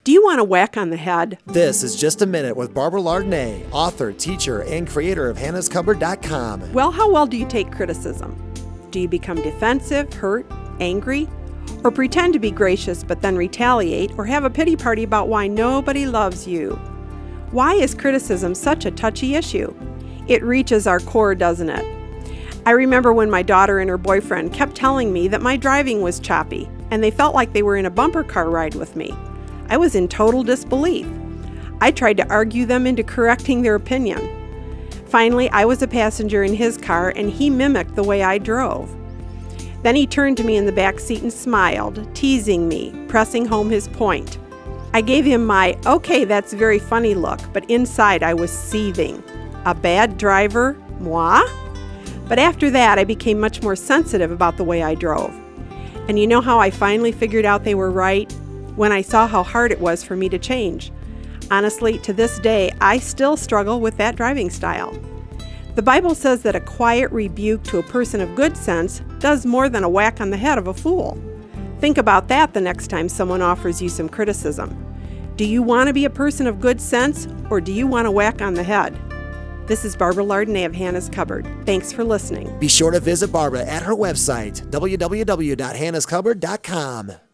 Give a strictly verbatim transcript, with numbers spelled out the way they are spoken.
Do you want a whack on the head? This is Just a Minute with Barbara Lardnay, author, teacher, and creator of Hannah's Cupboard dot com. Well, how well do you take criticism? Do you become defensive, hurt, angry? Or pretend to be gracious but then retaliate or have a pity party about why nobody loves you? Why is criticism such a touchy issue? It reaches our core, doesn't it? I remember when my daughter and her boyfriend kept telling me that my driving was choppy and they felt like they were in a bumper car ride with me. I was in total disbelief. I tried to argue them into correcting their opinion. Finally, I was a passenger in his car and he mimicked the way I drove. Then he turned to me in the back seat and smiled, teasing me, pressing home his point. I gave him my, okay, that's very funny look, but inside I was seething. A bad driver? Moi? But after that, I became much more sensitive about the way I drove. And you know how I finally figured out they were right? When I saw how hard it was for me to change. Honestly, to this day, I still struggle with that driving style. The Bible says that a quiet rebuke to a person of good sense does more than a whack on the head of a fool. Think about that the next time someone offers you some criticism. Do you want to be a person of good sense, or do you want a whack on the head? This is Barbara Lardnay of Hannah's Cupboard. Thanks for listening. Be sure to visit Barbara at her website, w w w dot hannah's cupboard dot com.